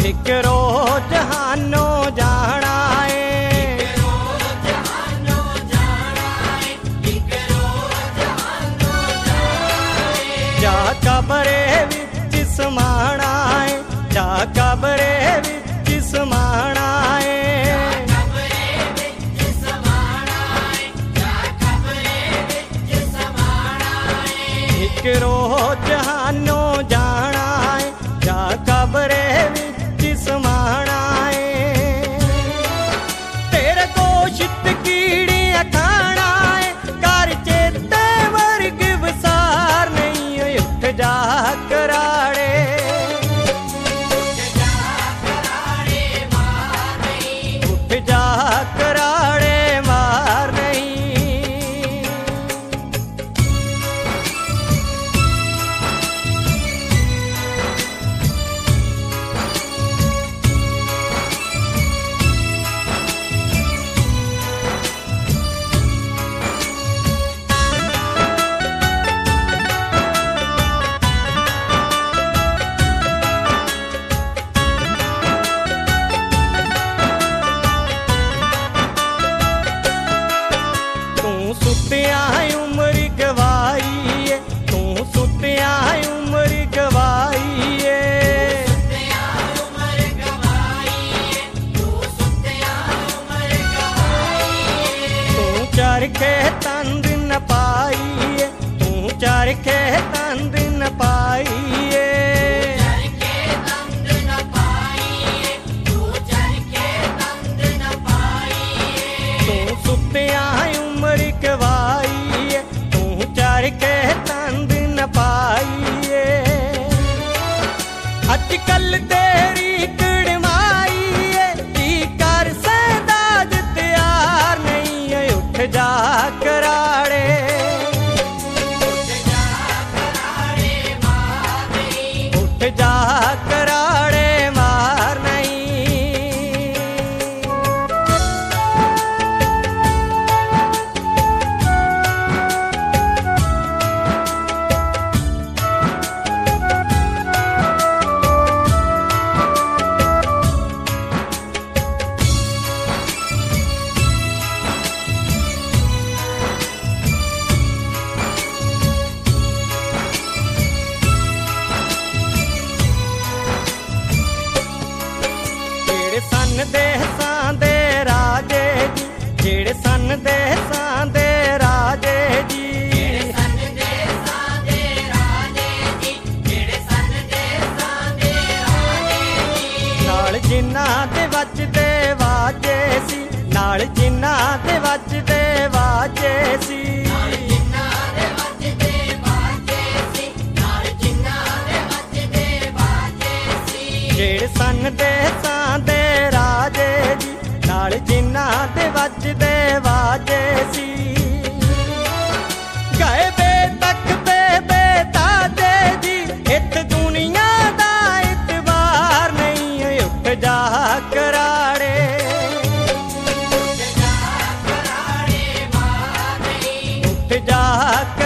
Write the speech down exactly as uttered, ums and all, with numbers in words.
एक रोज जहानो जाना है, जा कबरे विच समाना है, जा कबरे विच समाना है। एक रोज जहानो जाना है, जा कबरे विच समाना है। तेरे गोश्त कीड़ियां खाना है, कर चेते वर्ग विसार नहीं है। उठ जा कराड़े, उठ जा कराड़े मार नहीं। सुत्या उम्र गवाई है, तू सुत्या उम्र गवाई है। तू चरखे तंद न पाई है, तू चरखे तंद न पाई है। तू सुत्या उम्र गवाई है, तू चरखे तंद न पाई है। अजकल तेरी कड़माई है, की कर सदाज तैयार नहीं है। उठ जा कराड़े, उठ जा कराड़े मार नहीं। सन देसां दे राजे जी, जेड़े सन देसां दे राजे जी, नाल जिन्ना दे वजदे वाजे सी, नाल जिन्ना दे वजदे वाजे सी। जेड़े सन देसां दे राजे जी, नाल जिन्ना दे वजदे वाजे सी। गए बेतक पे बेताजे जी, इत दुनिया दा इतबार नहीं है। उठ जा कराड़े, उठ जा